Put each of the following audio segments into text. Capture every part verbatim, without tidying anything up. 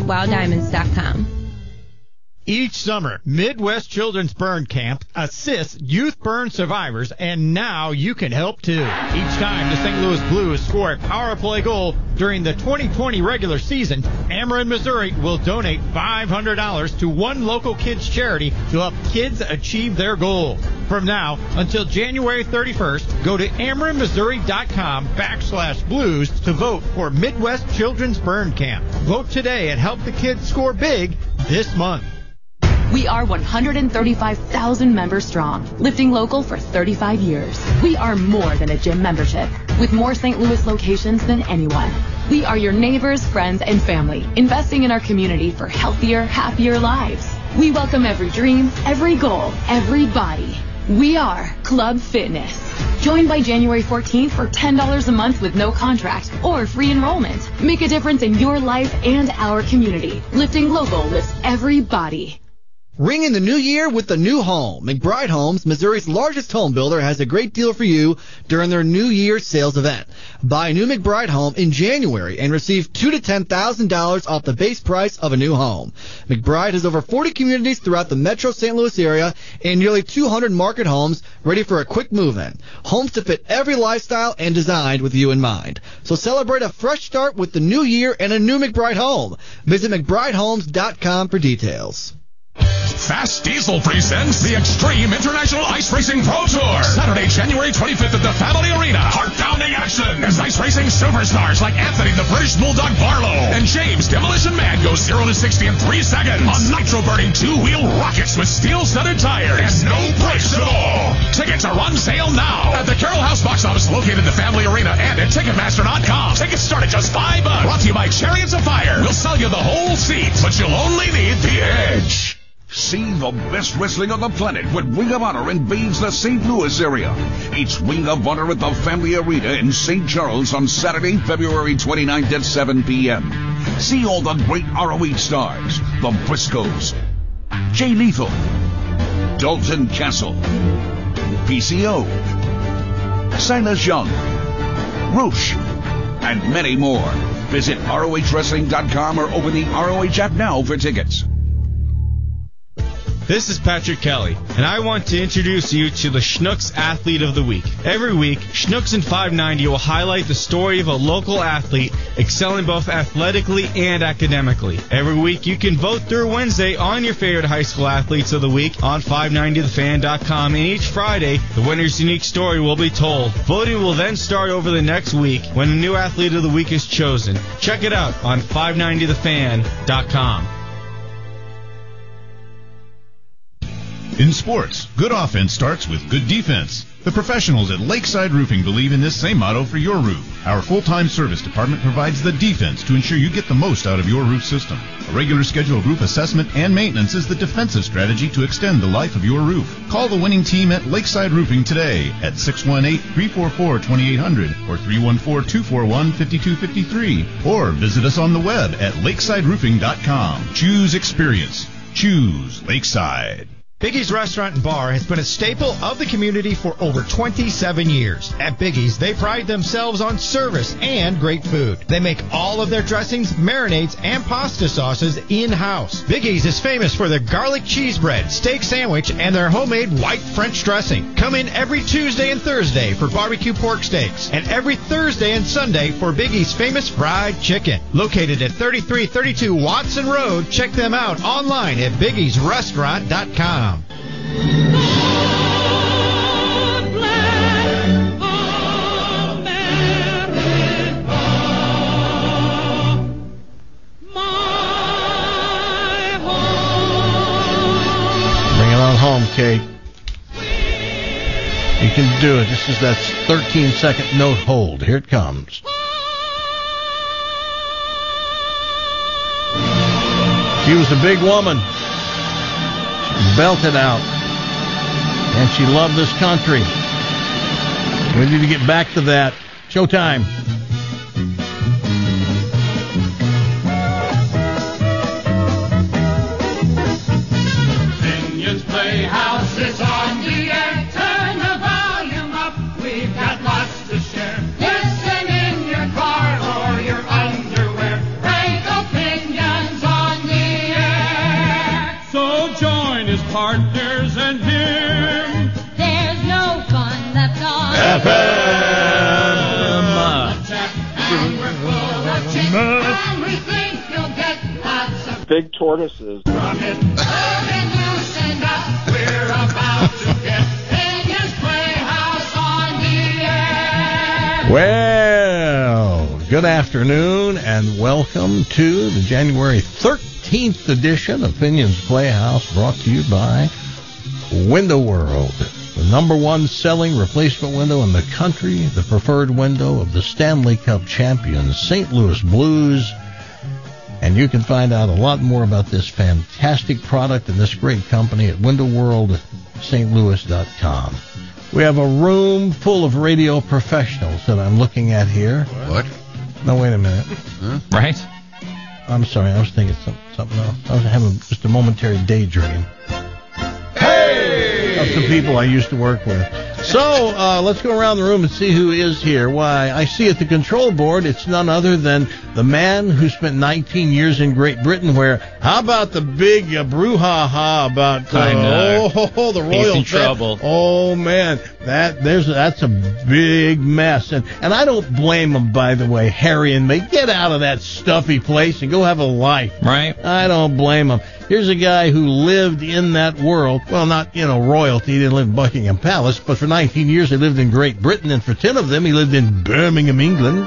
wild diamonds dot com. Each summer, Midwest Children's Burn Camp assists youth burn survivors, and now you can help too. Each time the Saint Louis Blues score a power play goal during the twenty twenty regular season, Ameren, Missouri will donate five hundred dollars to one local kids charity to help kids achieve their goal. From now until January thirty-first, go to Ameren Missouri dot com backslash blues to vote for Midwest Children's Burn Camp. Vote today and help the kids score big this month. We are one hundred thirty-five thousand members strong, lifting local for thirty-five years. We are more than a gym membership, with more Saint Louis locations than anyone. We are your neighbors, friends, and family, investing in our community for healthier, happier lives. We welcome every dream, every goal, every body. We are Club Fitness. Join by January fourteenth for ten dollars a month with no contract or free enrollment. Make a difference in your life and our community. Lifting local lifts every body. Ring in the new year with the new home. McBride Homes, Missouri's largest home builder, has a great deal for you during their New Year sales event. Buy a new McBride home in January and receive two thousand to ten thousand dollars off the base price of a new home. McBride has over forty communities throughout the metro Saint Louis area and nearly two hundred market homes ready for a quick move-in. Homes to fit every lifestyle and designed with you in mind. So celebrate a fresh start with the new year and a new McBride home. Visit McBride Homes dot com for details. Fast Diesel presents the Extreme International Ice Racing Pro Tour. Saturday, January twenty-fifth at the Family Arena. Heart-pounding action as ice racing superstars like Anthony the British Bulldog Barlow and James Demolition Man go zero to sixty in three seconds on nitro-burning two-wheel rockets with steel-studded tires and no brakes at all. Tickets are on sale now at the Carroll House box office located at the Family Arena and at Ticketmaster dot com. Tickets start at just five bucks. Brought to you by Chariots of Fire. We'll sell you the whole seat, but you'll only need the edge. See the best wrestling on the planet with Ring of Honor invades the Saint Louis area. It's Ring of Honor at the Family Arena in Saint Charles on Saturday, February twenty-ninth at seven p.m. See all the great R O H stars, the Briscoes, Jay Lethal, Dalton Castle, P C O, Silas Young, Roosh, and many more. Visit R O H wrestling dot com or open the R O H app now for tickets. This is Patrick Kelly, and I want to introduce you to the Schnucks Athlete of the Week. Every week, Schnucks in five ninety will highlight the story of a local athlete excelling both athletically and academically. Every week, you can vote through Wednesday on your favorite high school athletes of the week on five ninety the fan dot com, and each Friday, the winner's unique story will be told. Voting will then start over the next week when a new athlete of the week is chosen. Check it out on five ninety the fan dot com. In sports, good offense starts with good defense. The professionals at Lakeside Roofing believe in this same motto for your roof. Our full-time service department provides the defense to ensure you get the most out of your roof system. A regular scheduled roof assessment and maintenance is the defensive strategy to extend the life of your roof. Call the winning team at Lakeside Roofing today at six one eight, three four four, two eight zero zero or three one four, two four one, five two five three. Or visit us on the web at lakeside roofing dot com. Choose experience. Choose Lakeside. Biggie's Restaurant and Bar has been a staple of the community for over twenty-seven years. At Biggie's, they pride themselves on service and great food. They make all of their dressings, marinades, and pasta sauces in-house. Biggie's is famous for their garlic cheese bread, steak sandwich, and their homemade white French dressing. Come in every Tuesday and Thursday for barbecue pork steaks, and every Thursday and Sunday for Biggie's famous fried chicken. Located at thirty-three thirty-two Watson Road, check them out online at biggies restaurant dot com. Home, Kate. You can do it. This is that thirteen second note hold. Here it comes. She was a big woman. She belted out. And she loved this country. We need to get back to that. Showtime. Playhouse is on the air. Turn the volume up. We've got lots to share. Listen in your car or your underwear. Frank opinions on partners and him. There's no fun left on F M. Attack, and we're full of chick, and we think you'll get lots of big tortoises from it. Urban loosened up, we're about to get Opinions Playhouse on the air. Well, good afternoon and welcome to the January thirteenth edition of Opinions Playhouse, brought to you by Window World, the number one selling replacement window in the country, the preferred window of the Stanley Cup champions, Saint Louis Blues. And you can find out a lot more about this fantastic product and this great company at window world st louis dot com. We have a room full of radio professionals that I'm looking at here. What? No, wait a minute. Huh? Right? I'm sorry, I was thinking some, something else. I was having just a momentary daydream. Hey! Of some people I used to work with. So, uh, let's go around the room and see who is here. Why, I see at the control board, it's none other than the man who spent nineteen years in Great Britain, where, how about the big uh, brouhaha about, uh, I know. oh, the royal He's in fa- trouble. Oh, man, that there's that's a big mess. And, and I don't blame him, by the way, Harry and Meghan. Get out of that stuffy place and go have a life. Right? I don't blame him. Here's a guy who lived in that world. Well, not, you know, royalty. He didn't live in Buckingham Palace, but for nineteen years he lived in Great Britain, and for ten of them he lived in Birmingham, England.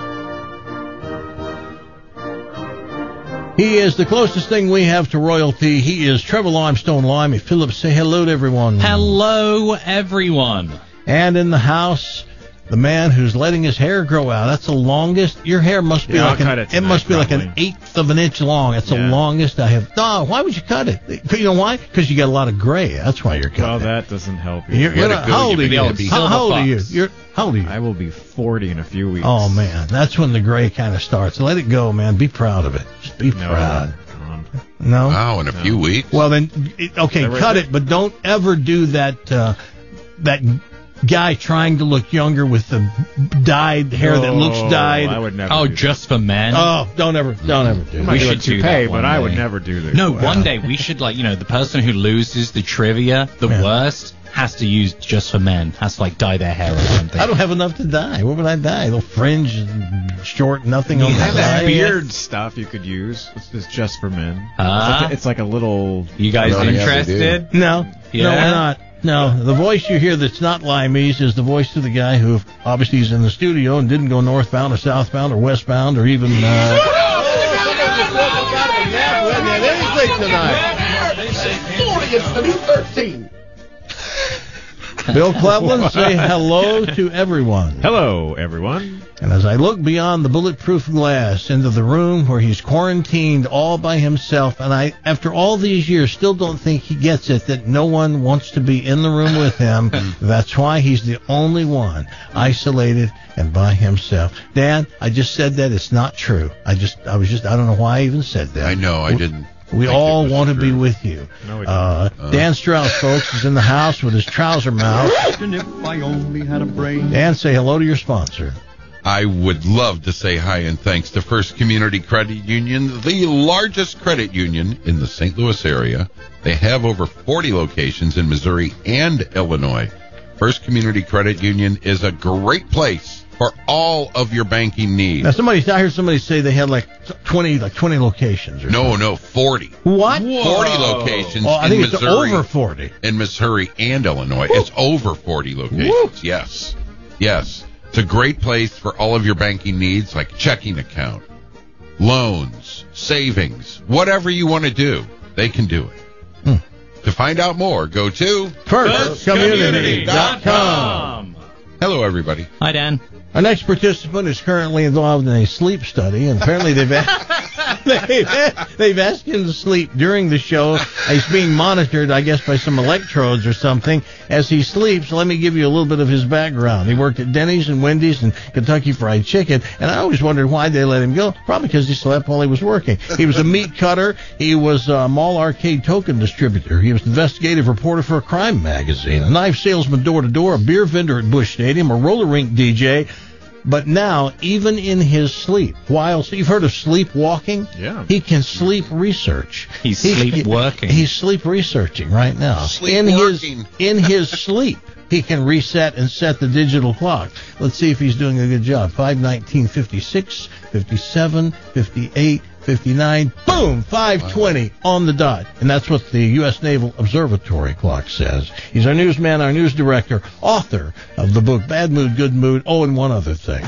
He is the closest thing we have to royalty. He is Trevor Limestone Limey. Philip, say hello to everyone. Hello, everyone. And in the house, the man who's letting his hair grow out. That's the longest. Your hair must be Yeah, like I'll an, cut it tonight, must be probably. like an eighth of an inch long. That's Yeah. the longest I have. No, why would you cut it? You know why? Because you got a lot of gray. That's why you're cutting Well, it. that doesn't help you. You're, you're not, how old are you? old How, how old are you? fox. You're how old are you? I will be forty in a few weeks. Oh man, that's when the gray kind of starts. Let it go, man. Be proud of it. Just be No, proud. Tom. No. Wow, in a few weeks. Well then, it, okay, Is that cut right? it, but don't ever do that. Uh, that guy trying to look younger with the dyed hair that looks No, dyed. I would never. Oh, do just for men? Oh, don't ever, don't ever do that. that. I we might do should a do toupee, that one but I would day. never do this. No, one day we should, like, you know, the person who loses the trivia, the Yeah. worst, has to use just for men. Has to, like, dye their hair or something. I don't have enough to dye. What would I dye? A little fringe, short, nothing You on the have that side. beard stuff you could use. It's, it's just for men. Ah. It's, like a, it's like a little. You guys Oh, yeah, we interested? No, no, Yeah? we're not. No, the voice you hear that's not Limeys is the voice of the guy who obviously is in the studio and didn't go northbound or southbound or westbound or even. Uh, Bill Cleveland, say hello to everyone. Hello, everyone. And as I look beyond the bulletproof glass into the room where he's quarantined all by himself, and I, after all these years, still don't think he gets it that no one wants to be in the room with him. That's why he's the only one, isolated and by himself. Dan, I just said that. It's not true. I just, I was just, I don't know why I even said that. I know, I didn't. We think all it was want to be true. with you. No, we Uh, Dan Strauss, folks, is in the house with his trouser mouth. And if I only had a brain. Dan, say hello to your sponsor. I would love to say hi and thanks to First Community Credit Union, the largest credit union in the Saint Louis area. They have over forty locations in Missouri and Illinois. First Community Credit Union is a great place for all of your banking needs. Now, somebody, I heard somebody say they had like twenty, like twenty locations. Or No, something. no, forty. What? forty locations Oh, I in think it's Missouri. over forty. In Missouri and Illinois. It's over forty locations. Woo. Yes. Yes. It's a great place for all of your banking needs, like checking account, loans, savings, whatever you want to do, they can do it. Hmm. To find out more, go to first community dot com. Hello, everybody. Hi, Dan. Our next participant is currently involved in a sleep study, and apparently they've asked, they've, they've asked him to sleep during the show. He's being monitored, I guess, by some electrodes or something as he sleeps. Let me give you a little bit of his background. He worked at Denny's and Wendy's and Kentucky Fried Chicken, and I always wondered why they let him go. Probably because he slept while he was working. He was a meat cutter. He was a mall arcade token distributor. He was an investigative reporter for a crime magazine, a knife salesman door to door, a beer vendor at Busch Stadium, a roller rink D J. But now, even in his sleep, while you've heard of sleepwalking, Yeah. he can sleep research. He's He- sleepworking. He's sleep researching right now. In his in his sleep, he can reset and set the digital clock. Let's see if he's doing a good job. five nineteen fifty-six, fifty-seven, fifty-eight, fifty-nine, boom, five twenty on the dot. And that's what the U S Naval Observatory clock says. He's our newsman, our news director, author of the book Bad Mood, Good Mood, oh, and one other thing.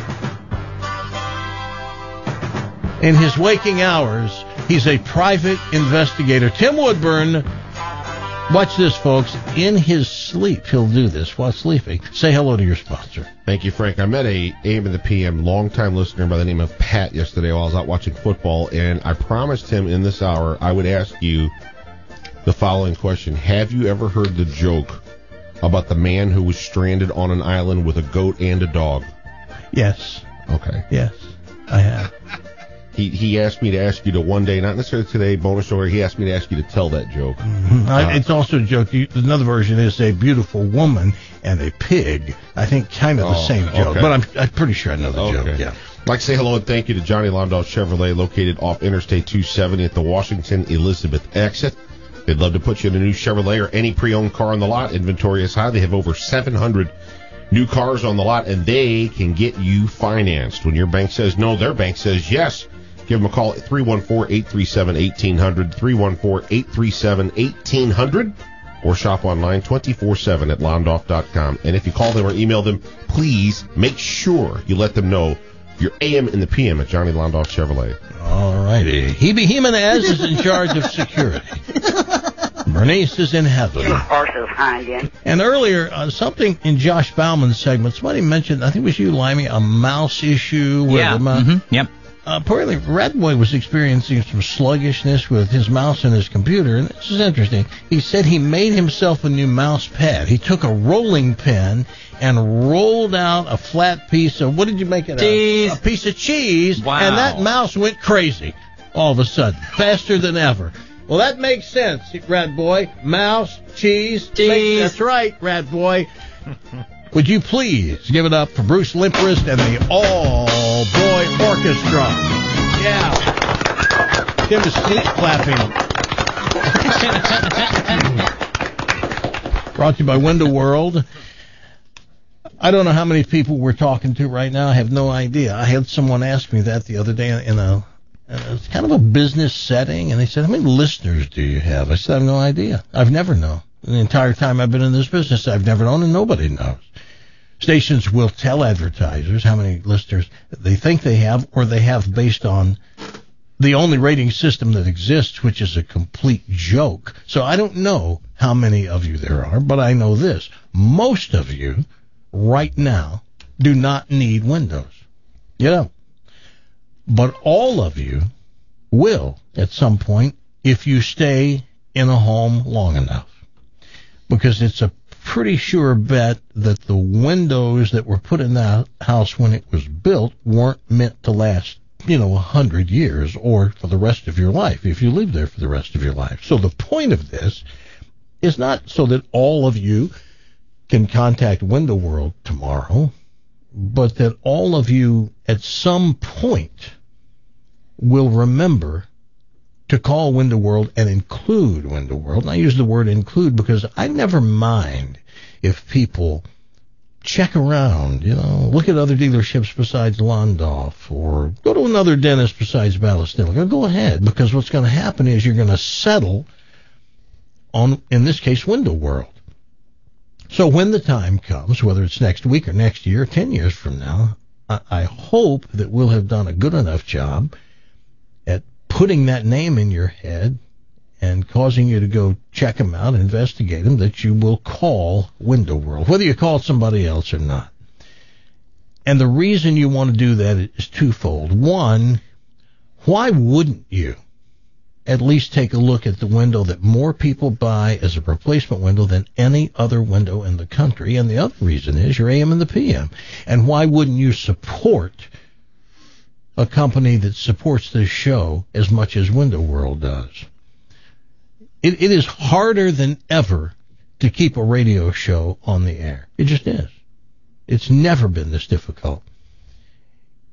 In his waking hours, he's a private investigator. Tim Woodburn, watch this, folks. In his sleep, he'll do this while sleeping. Say hello to your sponsor. Thank you, Frank. I met a A M and the P M longtime listener by the name of Pat yesterday while I was out watching football, and I promised him in this hour I would ask you the following question. Have you ever heard the joke about the man who was stranded on an island with a goat and a dog? Yes. Okay. Yes, I have. He he asked me to ask you to one day, not necessarily today, bonus story, he asked me to ask you to tell that joke. Mm-hmm. I, Uh, it's also a joke. You, another version is a beautiful woman and a pig. I think kind of the Oh, same joke, okay. but I'm, I'm pretty sure I know the Okay. joke. Yeah. I'd like to say hello and thank you to Johnny Londahl Chevrolet, located off Interstate two seventy at the Washington Elizabeth exit. They'd love to put you in a new Chevrolet or any pre-owned car on the lot. Inventory is high. They have over seven hundred new cars on the lot, and they can get you financed. When your bank says no, their bank says yes. Give them a call at three one four, eight three seven, one eight hundred, three one four, eight three seven, one eight hundred, or shop online twenty-four seven at londoff dot com. And if you call them or email them, please make sure you let them know your A M and the P M at Johnny Londahl Chevrolet. All righty. Hebe Jimenez is in charge of security. Bernice is in heaven. Horses behind you. And earlier, uh, something in Josh Bauman's segment, somebody mentioned, I think it was you, Limey, a mouse issue. Where Yeah, the mouse, mm-hmm, yep. Uh, apparently, Red Boy was experiencing some sluggishness with his mouse and his computer, and this is interesting. He said he made himself a new mouse pad. He took a rolling pin and rolled out a flat piece of, what did you make it? Cheese. A, a piece of cheese, Wow. and that mouse went crazy all of a sudden, faster than ever. Well, that makes sense, Red Boy. Mouse, cheese. Cheese. Make, that's right, Red Boy. Would you please give it up for Bruce Limprist and the All-Boy Orchestra? Yeah. Tim is sleep clapping. Brought to you by Window World. I don't know how many people we're talking to right now. I have no idea. I had someone ask me that the other day in a, it's kind of a business setting, and they said, how many listeners do you have? I said, I have no idea. I've never known. The entire time I've been in this business, I've never known, and nobody knows. Stations will tell advertisers how many listeners they think they have, or they have based on the only rating system that exists, which is a complete joke. So I don't know how many of you there are, but I know this. Most of you right now do not need Windows. You know. But all of you will at some point if you stay in a home long enough. Because it's a pretty sure bet that the windows that were put in that house when it was built weren't meant to last, you know, a hundred years or for the rest of your life, if you live there for the rest of your life. So the point of this is not so that all of you can contact Window World tomorrow, but that all of you at some point will remember to call Window World and include Window World. And I use the word include because I never mind if people check around, you know, look at other dealerships besides Londoff or go to another dentist besides Ballastilla. Go ahead, because what's going to happen is you're going to settle on, in this case, Window World. So when the time comes, whether it's next week or next year, ten years from now, I, I hope that we'll have done a good enough job at putting that name in your head and causing you to go check them out, investigate them, that you will call Window World, whether you call somebody else or not. And the reason you want to do that is twofold. One, why wouldn't you at least take a look at the window that more people buy as a replacement window than any other window in the country? And the other reason is your A M and the P M. And why wouldn't you support a company that supports this show as much as Window World does? It, it is harder than ever to keep a radio show on the air. It just is. It's never been this difficult.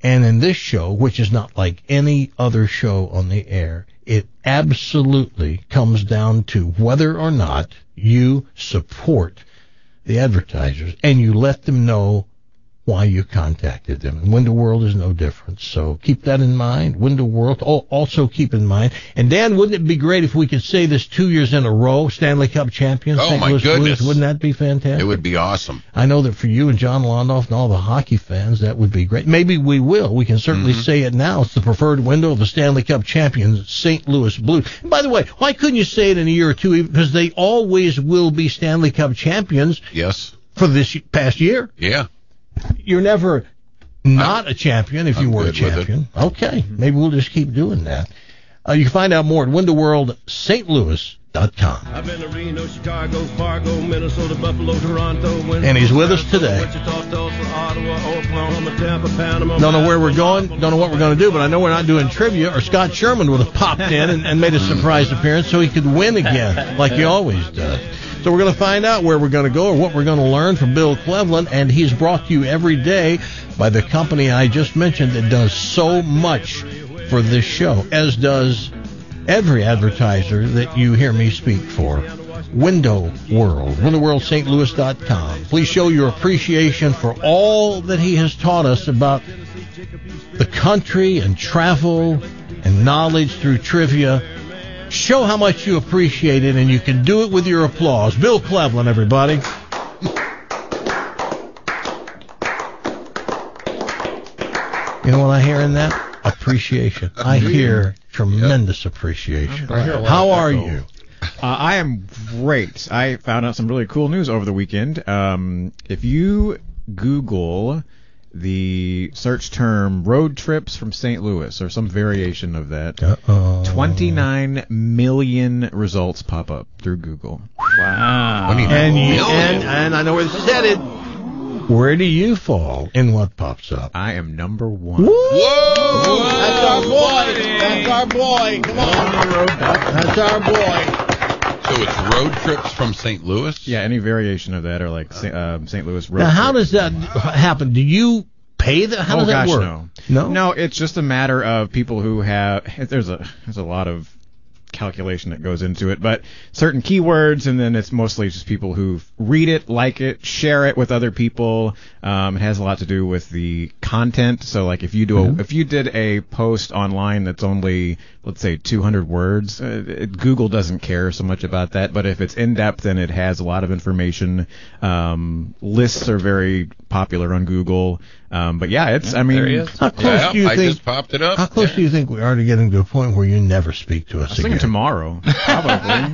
And in this show, which is not like any other show on the air, it absolutely comes down to whether or not you support the advertisers and you let them know why you contacted them. And Window World is no different. So keep that in mind. Window World, also keep in mind. And Dan, wouldn't it be great if we could say this two years in a row, Stanley Cup champions? Oh, Saint my Louis goodness. Blues? Wouldn't that be fantastic? It would be awesome. I know that for you and John Londoff and all the hockey fans, that would be great. Maybe we will. We can certainly Mm-hmm. say it now. It's the preferred window of the Stanley Cup champions, Saint Louis Blues. And by the way, why couldn't you say it in a year or two? Because they always will be Stanley Cup champions. Yes. For this past year. Yeah. You're never not a champion if you I'm were a good with it. champion. Okay. Maybe we'll just keep doing that. Uh, you can find out more at window world st louis dot com. I've been to Reno, Chicago, Fargo, Minnesota, Buffalo, Toronto. And he's with us today. Wichita, Tulsa, Ottawa, Oklahoma, Tampa, Panama. Don't know where we're going, don't know what we're going to do, but I know we're not doing trivia, or Scott Sherman would have popped in and, and made a surprise appearance so he could win again, like he always does. So we're going to find out where we're going to go or what we're going to learn from Bill Cleveland, and he's brought to you every day by the company I just mentioned that does so much for this show, as does every advertiser that you hear me speak for. Window World, window world st louis dot com. Please show your appreciation for all that he has taught us about the country and travel and knowledge through trivia. Show how much you appreciate it, and you can do it with your applause. Bill Cleveland, everybody. You know what I hear in that? Appreciation. I hear tremendous appreciation. How are you? Uh, I am great. I found out some really cool news over the weekend. Um, if you Google the search term road trips from Saint Louis or some variation of that, Uh-oh. twenty-nine million results pop up through Google. Wow. And, you, and, and I know where this is headed. Where do you fall in what pops up? I am number one. Whoa! That's our boy. That's our boy. Come on. That's our boy. So it's road trips from Saint Louis? Yeah, any variation of that, or like Saint Um, Saint Louis road Now, how trips. does that happen? Do you pay that? How oh does that gosh, work? no. No? No, it's just a matter of people who have. There's a there's a lot of calculation that goes into it, but certain keywords, and then it's mostly just people who read it, like it, share it with other people. Um, it has a lot to do with the content. So, like if you do a, Mm-hmm. if you did a post online that's only, let's say, two hundred words, uh, it, Google doesn't care so much about that. But if it's in depth and it has a lot of information, um, lists are very popular on Google. Um, but yeah, it's. I mean, How close Yeah, do you I think? just popped it up. How close do you think we are to getting to a point where you never speak to I us was thinking again? tomorrow, probably.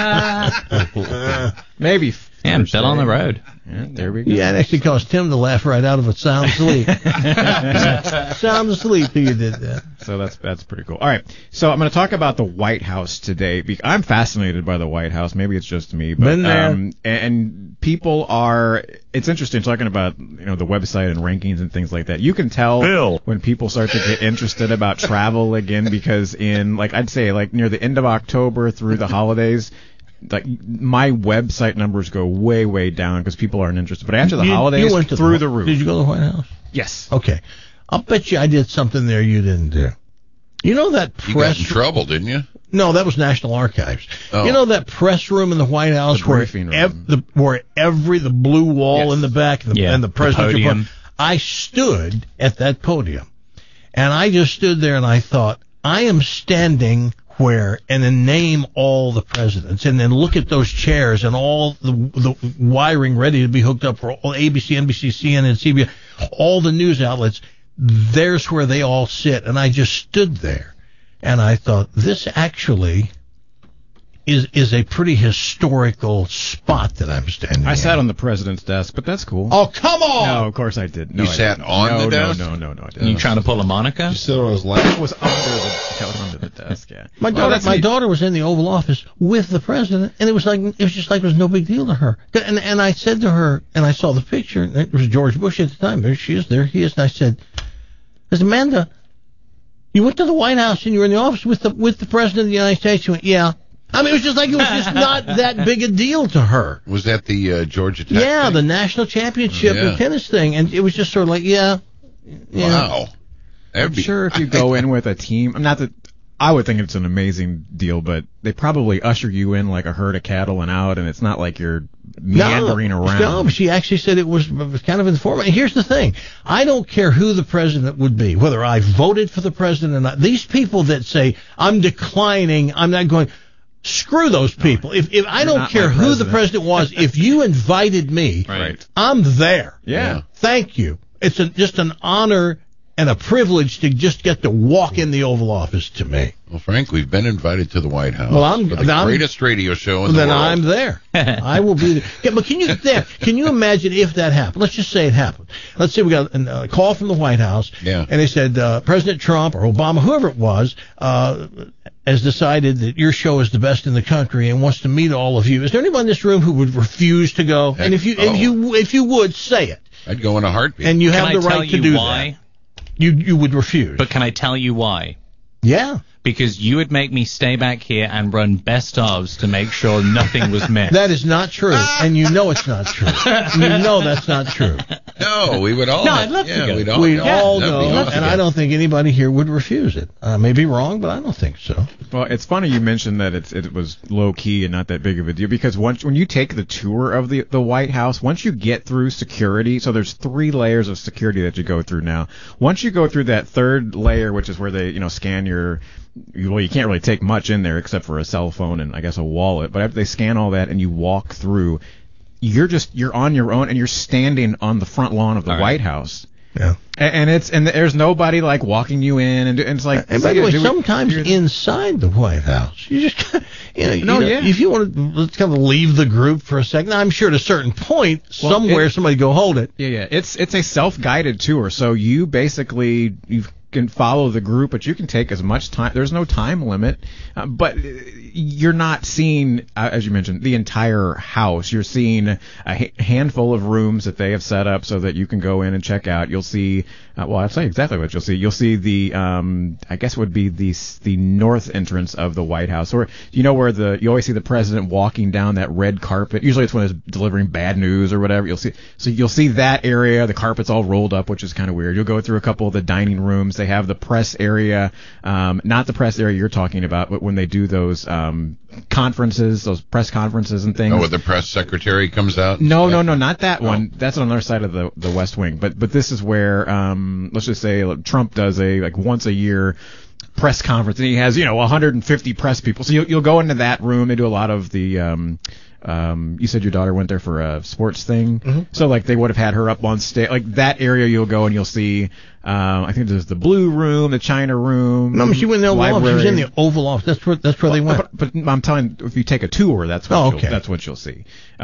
Maybe. Yeah, I'm still on the road. Yeah, there we go. Yeah, it actually caused Tim to laugh right out of a sound sleep. sound asleep till you did that. So that's that's pretty cool. All right, so I'm going to talk about the White House today. Be- I'm fascinated by the White House. Maybe it's just me, but Been there. Um, and, and people are. It's interesting talking about you know the website and rankings and things like that. You can tell Bill. when people start to get interested about travel again, because in like I'd say like near the end of October through the holidays. Like my website numbers go way way down because people aren't interested. But after the You- holidays, you went to through the, the roof. Did you go to the White House? Yes. Okay. I'll bet you I did something there you didn't do. You know that You got press... in trouble, didn't you? No, that was National Archives. Oh. You know that press room in the White House The where, briefing room. ev- the, where every, the blue wall Yes. in the back and the, Yeah, and the the presidential podium. po- I stood at that podium. And I just stood there and I thought, I am standing where, and then name all the presidents, and then look at those chairs and all the, the wiring ready to be hooked up for all A B C, N B C, C N N, C B S, all the news outlets. There's where they all sit. And I just stood there. And I thought, this actually is is a pretty historical spot that I'm standing I in. sat on the president's desk, but that's cool. Oh, come on! No, of course I did. No, You I sat didn't. on no, the desk? No, no, no, no, I didn't. You trying to pull a Monica? You sit on his lap. It was under the, that was under the desk, yeah. My Well, daughter, that's my neat. daughter was in the Oval Office with the president, and it was like it was just like it was no big deal to her. And and I said to her, and I saw the picture. And it was George Bush at the time. There she is. There he is. And I said, "I said, Amanda, you went to the White House and you were in the office with the with the president of the United States." She went, "Yeah." I mean, it was just like it was just not that big a deal to her. Was that the uh, Georgia Tech Yeah, thing? the national championship Yeah. and tennis thing, and it was just sort of like, yeah, yeah. Wow. I'm sure if you go in with a team, I'm not that I would think it's an amazing deal, but they probably usher you in like a herd of cattle and out, and it's not like you're meandering no, around. No, but she actually said it was, was kind of informative. And here's the thing. I don't care who the president would be, whether I voted for the president or not. These people that say, I'm declining, I'm not going, screw those people. If if I don't care who the president was, if you invited me, right. I'm there. Yeah. Thank you. It's a, just an honor and a privilege to just get to walk in the Oval Office to me. Well, Frank, we've been invited to the White House. Well, I'm for the I'm, greatest radio show in then the world. I'm there. I will be there. Yeah, but can you there? Can you imagine if that happened? Let's just say it happened. Let's say we got a call from the White House, yeah. and they said uh, President Trump or Obama, whoever it was, uh, has decided that your show is the best in the country and wants to meet all of you. Is there anyone in this room who would refuse to go? Heck, and if you oh. if you if you would, say it. I'd go in a heartbeat. And you Can have I the tell right to you do why? that. You you would refuse. But can I tell you why? Yeah. Because you would make me stay back here and run best ofs to make sure nothing was missed. That is not true, and you know it's not true. You know that's not true. No, we would all. No, I'd love yeah, to go. We'd all We'd go. all That'd go, be awesome. and I don't think anybody here would refuse it. I may be wrong, but I don't think so. Well, it's funny you mentioned that it's, it was low key and not that big of a deal, because once when you take the tour of the the White House, once you get through security, so there's three layers of security that you go through now. Once you go through that third layer, which is where they you know scan your well, you can't really take much in there except for a cell phone and I guess a wallet. But after they scan all that and you walk through, you're just you're on your own and you're standing on the front lawn of the all White right. House. Yeah. And, and it's and there's nobody like walking you in and, and it's like. And by the way, do we- sometimes do we- inside the White House, you just you know, you No, know yeah. if you want to let's kind of leave the group for a second. I'm sure at a certain point Well, somewhere it- somebody go hold it. Yeah, yeah. It's it's a self-guided tour, so you basically you can follow the group, but you can take as much time. There's no time limit, uh, but you're not seeing, uh, as you mentioned, the entire house. You're seeing a ha- handful of rooms that they have set up so that you can go in and check out. You'll see, uh, well, I'll tell you exactly what you'll see. You'll see the, um, I guess it would be the the north entrance of the White House, or you know where the you always see the president walking down that red carpet. Usually it's when he's delivering bad news or whatever. You'll see, so you'll see that area. The carpet's all rolled up, which is kind of weird. You'll go through a couple of the dining rooms. They have the press area, um, not the press area you're talking about, but when they do those um, conferences, those press conferences and things. Oh, where the press secretary comes out? No, no, no, not that one. That's on the other side of the the West Wing. But but this is where um, let's just say like, Trump does a like once a year press conference, and he has you know one hundred fifty press people. So you'll you'll go into that room. They do a lot of the. Um, Um, you said your daughter went there for a sports thing, Mm-hmm. so like they would have had her up on stage, like that area. You'll go and you'll see. Um, I think there's the blue room, the China room. No, she went in the Oval Office. She was in the Oval Office. That's where that's where well, they went. But, but I'm telling you, if you take a tour, that's what Oh, you'll, okay. that's what you'll see.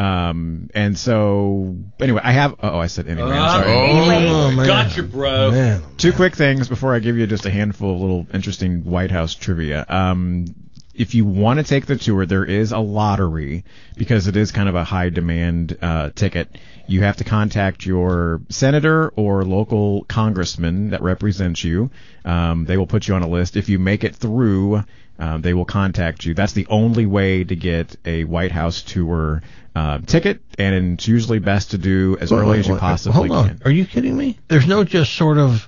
Um, and so anyway, I have. Oh, I said anyway. I'm sorry. Oh, man. Gotcha, bro. Man. Two quick things before I give you just a handful of little interesting White House trivia. Um, if you want to take the tour, there is a lottery because it is kind of a high demand uh, ticket. You have to contact your senator or local congressman that represents you. Um, they will put you on a list. If you make it through, um, they will contact you. That's the only way to get a White House tour uh, ticket, and it's usually best to do as Wait, early wait, as you wait. possibly Hold on. can. Are you kidding me? There's no just sort of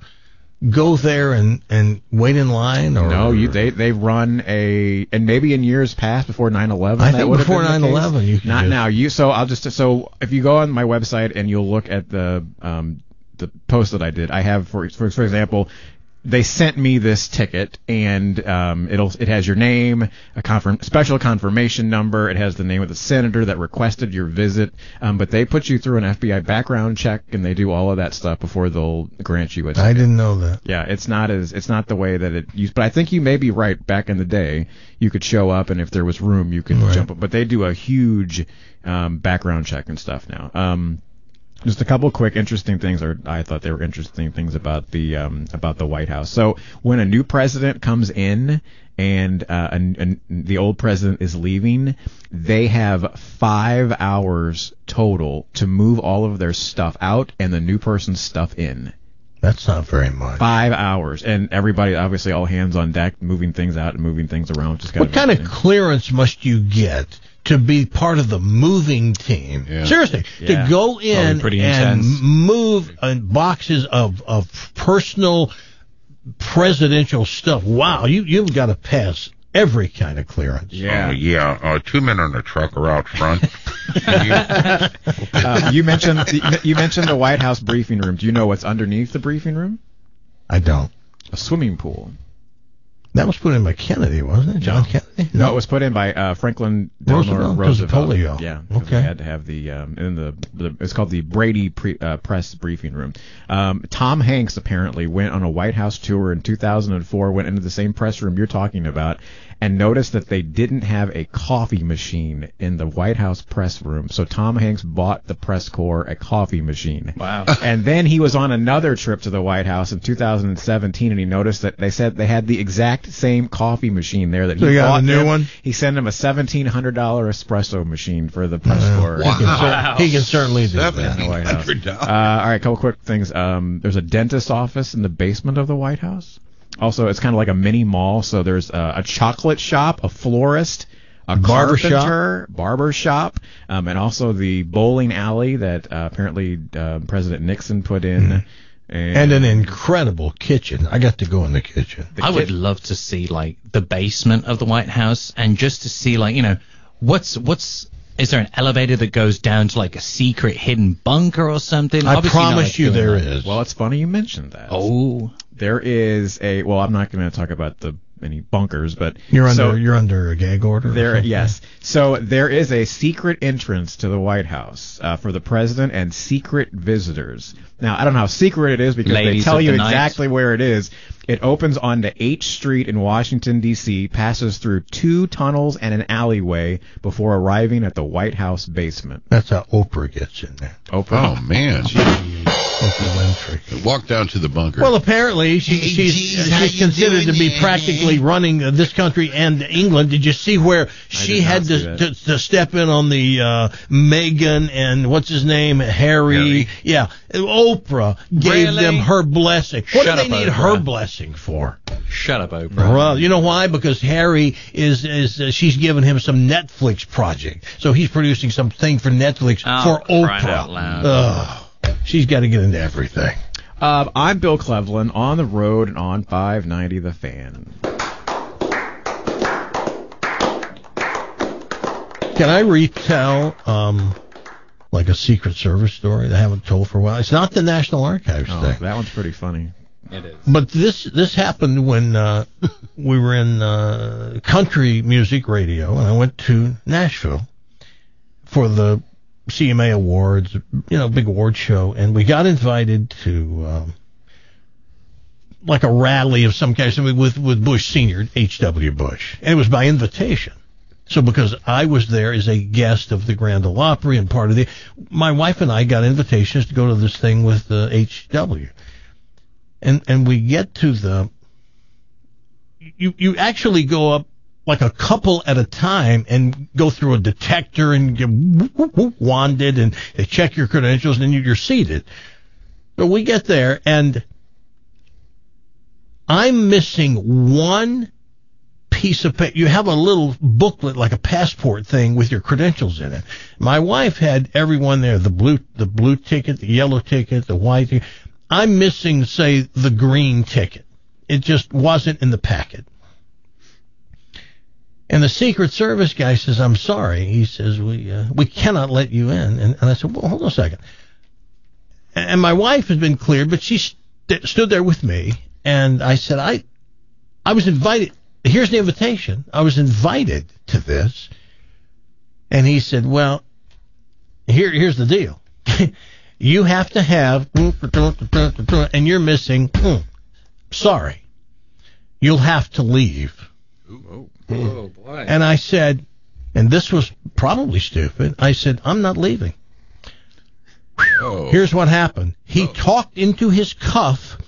go there and, and wait in line? Or No, you they they run a and maybe in years past before nine eleven. I that think would have before been the nine case. eleven you could Not just- now. You so I'll just so if you go on my website and you'll look at the um the post that I did, I have for for, for example. They sent me this ticket, and um, it'll it has your name, a confirm, special confirmation number. It has the name of the senator that requested your visit. Um, but they put you through an F B I background check, and they do all of that stuff before they'll grant you a ticket. I didn't know that. Yeah, it's not as it's not the way that it used. But I think you may be right. Back in the day, you could show up, and if there was room, you could Right. jump up. But they do a huge um, background check and stuff now. Um, Just a couple quick interesting things, or I thought they were interesting things about the um, about the White House. So when a new president comes in and, uh, and, and the old president is leaving, they have five hours total to move all of their stuff out and the new person's stuff in. That's not very much. Five hours, and everybody obviously all hands on deck, moving things out and moving things around. Which is kind What of kind of interesting. clearance must you get to be part of the moving team? Yeah. Seriously, Yeah. to go in pretty and intense. move uh, boxes of, of personal presidential stuff. Wow, you you've got to pass every kind of clearance. Yeah, uh, yeah. Uh, two men in a truck are out front. uh, you mentioned you mentioned the White House briefing room. Do you know what's underneath the briefing room? I don't. A swimming pool. That was put in by Kennedy, wasn't it? John no. Kennedy? No. no, it was put in by uh, Franklin Delano Roosevelt. Roosevelt. Polio. Yeah, okay. They had to have the um, in the, the it's called the Brady pre, uh, press briefing room. Um, Tom Hanks apparently went on a White House tour in two thousand four. Went into the same press room you're talking about, and noticed that they didn't have a coffee machine in the White House press room. So Tom Hanks bought the press corps a coffee machine. Wow. And then he was on another trip to the White House in two thousand seventeen, and he noticed that they said they had the exact same coffee machine there that he so you bought. got a new him. one? He sent him a seventeen hundred dollars espresso machine for the press uh, corps. Wow. He can, wow. he can certainly do that. seventeen hundred dollars. Uh, all right, a couple quick things. Um, there's a dentist's office in the basement of the White House. Also, it's kind of like a mini mall, so there's uh, a chocolate shop, a florist, a barber carpenter, shop. barber shop, um, and also the bowling alley that uh, apparently uh, President Nixon put in. Mm. And, and an incredible kitchen. I got to go in the kitchen. I would love to see like the basement of the White House, and just to see like you know what's what's is there an elevator that goes down to like a secret hidden bunker or something? I Obviously promise you there that. is. Well, it's funny you mentioned that. Oh, there is a. Well, I'm not going to talk about the any bunkers, but you're so under you're under a gag order. There, yes. So there is a secret entrance to the White House uh, for the president and secret visitors. Now, I don't know how secret it is because Ladies they tell of you the night. exactly where it is. It opens onto H Street in Washington, D C, passes through two tunnels and an alleyway before arriving at the White House basement. That's how Oprah gets in there. Oprah. Oh, man. Oprah Winfrey. Walk down to the bunker. Well, apparently she, Hey, she's, geez, how she's you considered doing to be there? practically running uh, this country and England. Did you see where she did not had see to, that. to to step in on the uh, Meghan and what's his name, Harry? Harry. Yeah, Oprah gave Really? them her blessing. What Shut do they up, need Oprah. her blessing for? shut up, Oprah. Well, you know why? Because Harry is is uh, she's given him some Netflix project, so he's producing something for Netflix Oh, for crying Oprah. out loud. Ugh. She's got to get into everything. Uh, I'm Bill Cleveland on the road and on five ninety The Fan. Can I retell um, like a Secret Service story that I haven't told for a while? It's not the National Archives Oh, thing. that one's pretty funny. It is. But this this happened when uh, we were in uh, country music radio, and I went to Nashville for the C M A Awards, you know, big award show, and we got invited to um, like a rally of some kind, something with with Bush Senior, H W Bush, and it was by invitation. So because I was there as a guest of the Grand Ole Opry and part of the, my wife and I got invitations to go to this thing with uh, H W. And and we get to the, you you actually go up like a couple at a time and go through a detector and get whoop, whoop, whoop, wanded, and they check your credentials, and then you're seated. So we get there, and I'm missing one piece of paper. You have a little booklet, like a passport thing, with your credentials in it. My wife had everyone there, the blue the blue ticket, the yellow ticket, the white ticket. I'm missing, say, the green ticket. It just wasn't in the packet. And the Secret Service guy says, I'm sorry. He says, we uh, we cannot let you in. And, and I said, well, hold on a second. And my wife has been cleared, but she st- stood there with me. And I said, I I was invited. Here's the invitation. I was invited to this. And he said, well, here here's the deal. You have to have, and you're missing, sorry, you'll have to leave. Oh, oh boy. And I said, and this was probably stupid, I said, I'm not leaving. Oh. Here's what happened. He oh. talked into his cuff,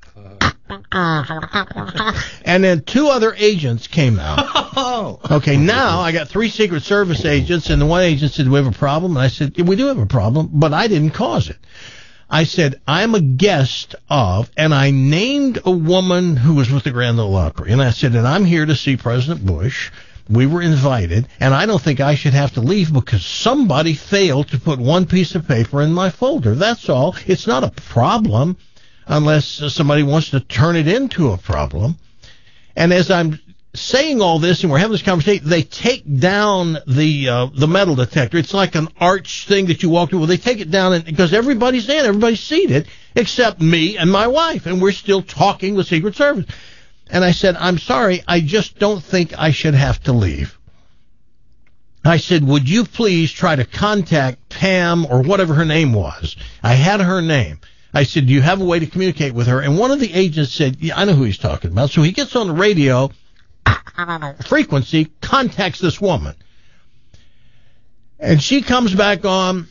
and then two other agents came out. Okay, now I got three Secret Service agents, and the one agent said, do we have a problem? And I said, yeah, we do have a problem, but I didn't cause it. I said, I'm a guest of, and I named a woman who was with the Grand Ole Opry, and I said, and I'm here to see President Bush. We were invited, and I don't think I should have to leave because somebody failed to put one piece of paper in my folder. That's all. It's not a problem. unless uh, somebody wants to turn it into a problem. And as I'm saying all this and we're having this conversation, they take down the uh, the metal detector. It's like an arch thing that you walk through. Well, they take it down and, because everybody's in, everybody's seated except me and my wife, and we're still talking with Secret Service. And I said, I'm sorry, I just don't think I should have to leave. I said, would you please try to contact Pam or whatever her name was? I had her name. I said, do you have a way to communicate with her? And one of the agents said, yeah, I know who he's talking about. So he gets on the radio, frequency, contacts this woman. And she comes back on.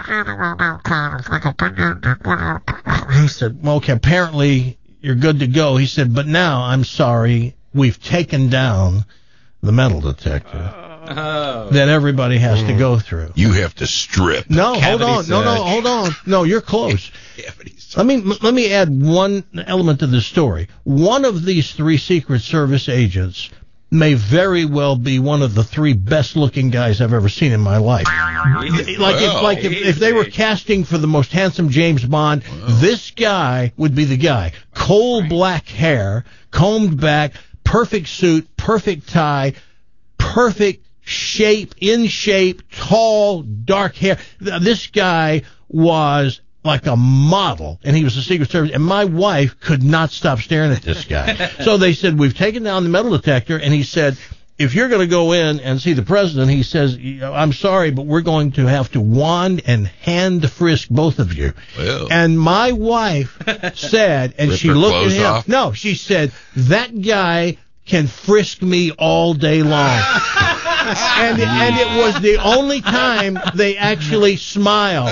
He said, well, okay, apparently you're good to go. He said, but now, I'm sorry, we've taken down the metal detector oh. that everybody has mm. to go through. You have to strip. No, hold on. Search. No, no, hold on. No, you're close. Let me let me add one element to the story. One of these three Secret Service agents may very well be one of the three best-looking guys I've ever seen in my life. Like, well, if, like if, if they were casting for the most handsome James Bond, wow. this guy would be the guy. Coal black hair, combed back, perfect suit, perfect tie, perfect shape, in shape, tall, dark hair. This guy was like a model, and he was a Secret Service, and my wife could not stop staring at this guy. So they said, we've taken down the metal detector, and he said, if you're going to go in and see the president, he says, I'm sorry, but we're going to have to wand and hand frisk both of you. Well. And my wife said, and Rip she her looked at clothes him, off? no, she said, that guy can frisk me all day long. and and it was the only time they actually smiled.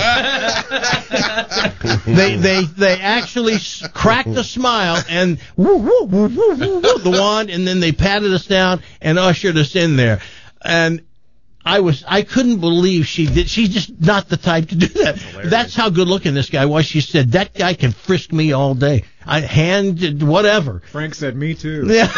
they they they actually s- cracked a smile and woo, woo, woo, woo, woo, woo, the wand, and then they patted us down and ushered us in there. And I was I couldn't believe she did. She's just not the type to do that. That's, That's how good looking this guy was. She said, that guy can frisk me all day. I hand whatever. Frank said, me too. Yeah.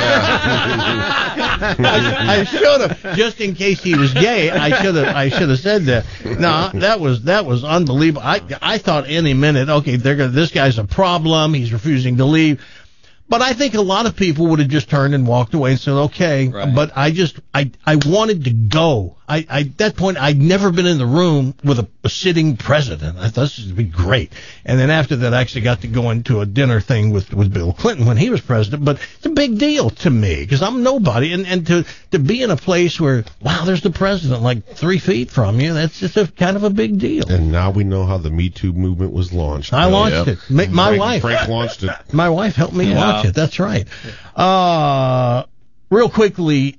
I, I should have, just in case he was gay. I should have. I should have said that. No, that was that was unbelievable. I I thought any minute, okay, they're gonna, this guy's a problem. He's refusing to leave. But I think a lot of people would have just turned and walked away and said, okay. Right. But I just, I, I wanted to go. I, I, at that point, I'd never been in the room with a, a sitting president. I thought this would be great. And then after that, I actually got to go into a dinner thing with, with Bill Clinton when he was president. But it's a big deal to me because I'm nobody. And, and to, to be in a place where, wow, there's the president like three feet from you, that's just a kind of a big deal. And now we know how the Me Too movement was launched. I launched yep. it. My, my Frank, wife. Frank launched it. My wife helped me wow. launch it. That's right. Uh, real quickly,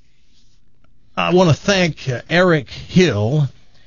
I want to thank uh, Eric Hill.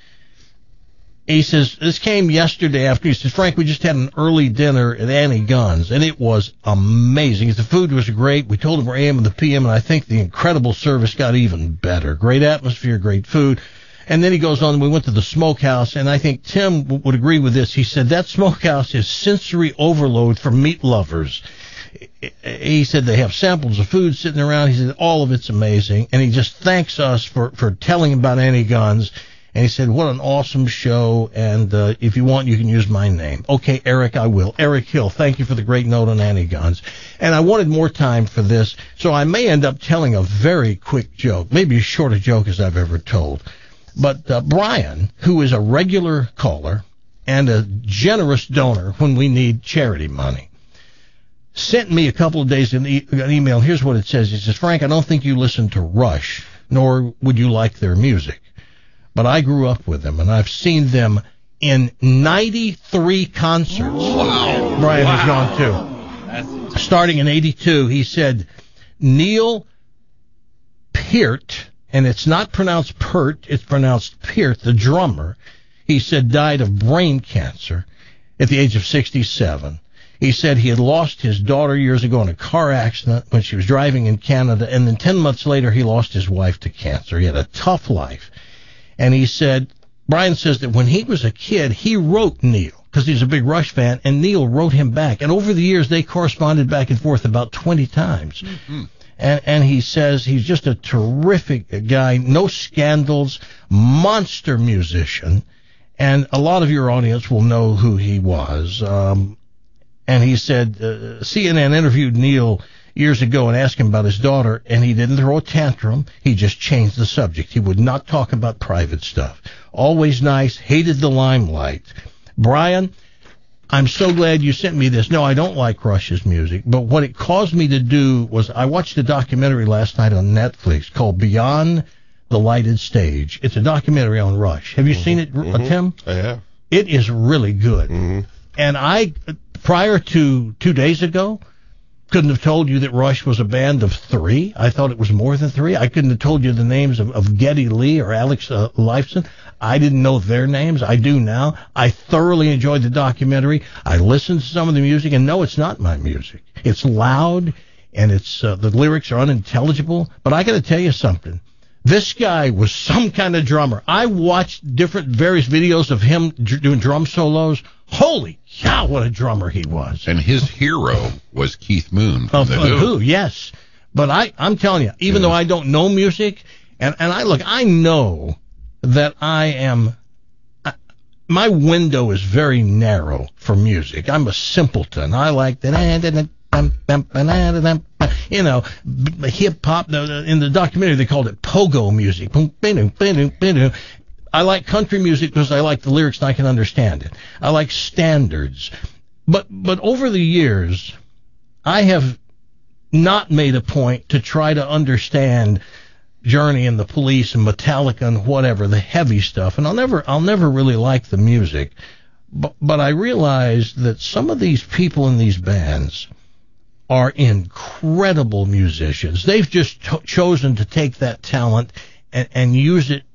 He says, this came yesterday after. He says, Frank, we just had an early dinner at Annie Gunn's, and it was amazing. The food was great. We told him we're A M and the P M, and I think the incredible service got even better. Great atmosphere, great food. And then he goes on, we went to the smokehouse, and I think Tim w- would agree with this. He said, that smokehouse is sensory overload for meat lovers. He said they have samples of food sitting around. He said all of it's amazing, and he just thanks us for, for telling him about Annie Gunn's. And he said, what an awesome show, and uh, if you want, you can use my name. Okay, Eric, I will. Eric Hill, thank you for the great note on Annie Gunn's. And I wanted more time for this, so I may end up telling a very quick joke, maybe as short a joke as I've ever told. But uh, Brian, who is a regular caller and a generous donor when we need charity money, sent me a couple of days an, e- an email. Here's what it says. He says, Frank, I don't think you listen to Rush, nor would you like their music. But I grew up with them, and I've seen them in ninety-three concerts. Wow. Brian wow. has gone to. That's... Starting in eighty-two, he said, Neil Peart, and it's not pronounced Pert, it's pronounced Peart, the drummer, he said died of brain cancer at the age of sixty-seven. He said he had lost his daughter years ago in a car accident when she was driving in Canada, and then ten months later he lost his wife to cancer. He had a tough life. And he said, Brian says that when he was a kid, he wrote Neil, because he's a big Rush fan, and Neil wrote him back. And over the years, they corresponded back and forth about twenty times. Mm-hmm. And, and he says he's just a terrific guy, no scandals, monster musician. And a lot of your audience will know who he was. Um, and he said uh, C N N interviewed Neil years ago and asked him about his daughter, and he didn't throw a tantrum. He just changed the subject. He would not talk about private stuff. Always nice, hated the limelight. Brian, I'm so glad you sent me this. No, I don't like Rush's music, but what it caused me to do was I watched a documentary last night on Netflix called Beyond the Lighted Stage. It's a documentary on Rush. Have you mm-hmm. seen it, mm-hmm. Tim? I have. It is really good. Mm-hmm. And I, prior to two days ago, couldn't have told you that Rush was a band of three. I thought it was more than three. I couldn't have told you the names of, of Geddy Lee or Alex uh, Lifeson. I didn't know their names. I do now. I thoroughly enjoyed the documentary. I listened to some of the music, and no, it's not my music. It's loud, and it's uh, the lyrics are unintelligible. But I got to tell you something. This guy was some kind of drummer. I watched different various videos of him dr- doing drum solos. Holy cow, what a drummer he was. And his hero was Keith Moon from Of The uh, Who. Who, yes. But I, I'm telling you, even Yeah. though I don't know music, and, and I look, I know that I am, I, my window is very narrow for music. I'm a simpleton. I like that. You know, hip hop. In the documentary, they called it pogo music. I like country music because I like the lyrics and I can understand it. I like standards. But but over the years, I have not made a point to try to understand Journey and the Police and Metallica and whatever, the heavy stuff. And I'll never I'll never really like the music. But, but I realize that some of these people in these bands are incredible musicians. They've just to- chosen to take that talent and, and use it,